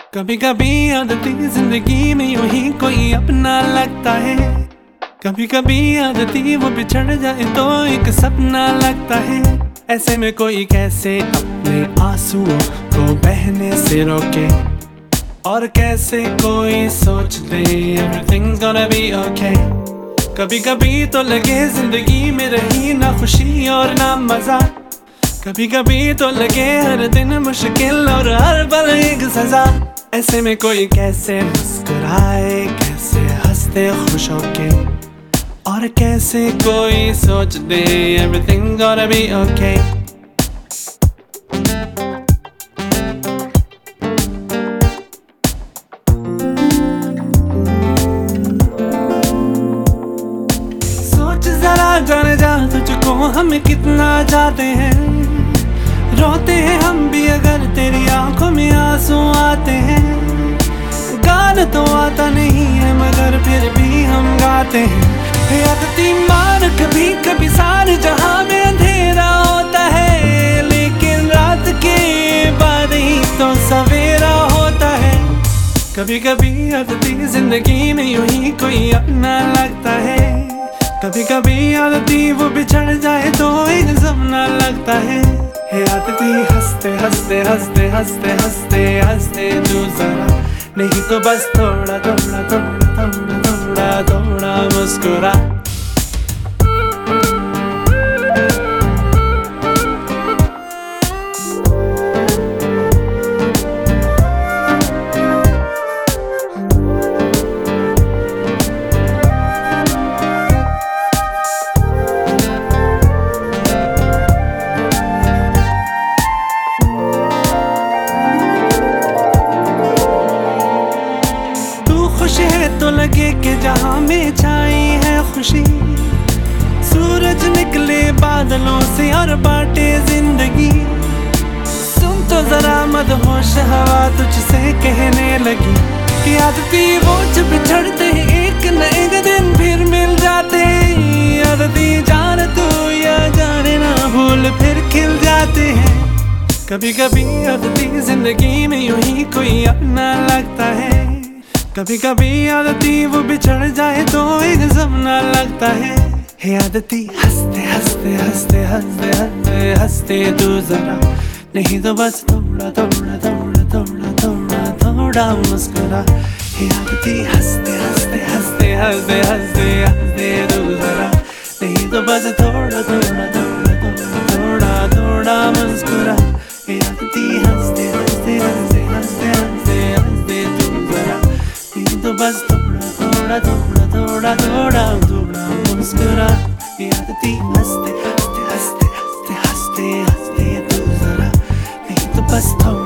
कभी कभी आदती जिंदगी में यूं ही कोई अपना लगता है। कभी कभी आदती वो बिछड़ जाए तो एक सपना लगता है। ऐसे में कोई कैसे अपने आंसुओं को बहने से रोके, और कैसे कोई सोच दे everything's gonna be okay। कभी कभी तो लगे जिंदगी में रही ना खुशी और ना मजा, कभी कभी तो लगे हर दिन मुश्किल और हर पल एक सजा। ऐसे में कोई कैसे मुस्कुराए, कैसे हंसते खुश होके, और कैसे कोई सोच दे everything's gonna be okay। सोच जरा जाने जा तुझको हम कितना चाहते हैं, रोते हैं हम भी अगर तेरी आंखों में आंसू आते हैं। गाना तो आता नहीं है मगर फिर भी हम गाते हैं। आदती मान कभी कभी सारे जहां में अंधेरा होता है, लेकिन रात के बाद ही तो सवेरा होता है। कभी कभी आदती जिंदगी में यूं ही कोई अपना लगता है। कभी कभी आदती वो बिछड़ जाए तो एक सपना लगता है। आदती हंसते हंसते हंसते हंसते हंसते हंसते तू जरा, नहीं तो बस थोड़ा थोड़ा थोड़ा थोड़ा थोड़ा थोड़ा मुस्कुरा। तो लगे कि जहां में छाई है खुशी, सूरज निकले बादलों से और बांटे जिंदगी। सुन तो जरा मदहोश हवा तुझसे कहने लगी कि आदती वो जब बिछड़ते हैं एक न एक दिन फिर मिल जाते हैं। आदती जान तू या जाने ना भूल फिर खिल जाते हैं। कभी कभी आदती जिंदगी में यूं ही कोई अपना लगता है। कभी कभी आदती वो बिछड़ जाए तो एक सपना लगता है। आदती हंसते हंसते हंसते हंसते हंसते हंसते तू जरा, नहीं तो बस थोड़ा थोड़ा थोड़ा थोड़ा थोड़ा थोड़ा मुस्कुरा। आदती हंसते हंसते हंसते हंसते हंसते हंसते तू जरा, नहीं तो बस थोड़ा थोड़ा थोड़ा थोड़ा थोड़ा थोड़ा मुस्कुरा। आदती हंसते हंसते हंसते हंसते हंसते हंसते तू जरा, तो बस थोड़ा थोड़ा थोड़ा थोड़ा थोड़ा थोड़ा मुस्कुरा। आदती हंसते हंसते हंसते हंसते हंसते हंसते तू जरा, नहीं तो बस थोड़ा